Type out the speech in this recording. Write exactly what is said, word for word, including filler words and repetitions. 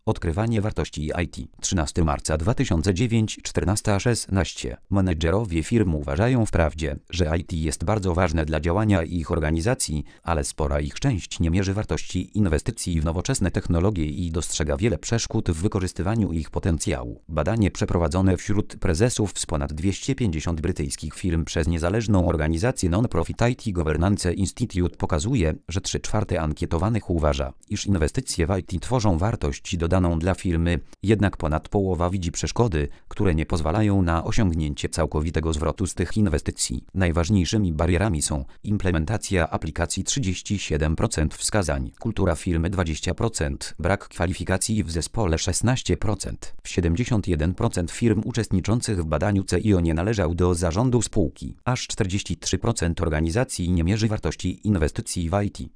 Odkrywanie wartości I T. trzynastego marca dwa tysiące dziewiątego, czternasta szesnaście. Menedżerowie firm uważają wprawdzie, że I T jest bardzo ważne dla działania ich organizacji, ale spora ich część nie mierzy wartości inwestycji w nowoczesne technologie i dostrzega wiele przeszkód w wykorzystywaniu ich potencjału. Badanie przeprowadzone wśród prezesów z ponad dwieście pięćdziesięciu brytyjskich firm przez niezależną organizację non-profit I T Governance Institute pokazuje, że trzy czwarte ankietowanych uważa, iż inwestycje w I T tworzą wartość dodaną dla firmy, jednak ponad połowa widzi przeszkody, które nie pozwalają na osiągnięcie całkowitego zwrotu z tych inwestycji. Najważniejszymi barierami są implementacja aplikacji trzydzieści siedem procent wskazań, kultura firmy dwadzieścia procent, brak kwalifikacji w zespole szesnaście procent. siedemdziesiąt jeden procent firm uczestniczących w badaniu C I O nie należał do zarządu spółki. Aż czterdzieści trzy procent organizacji nie mierzy wartości inwestycji w I T.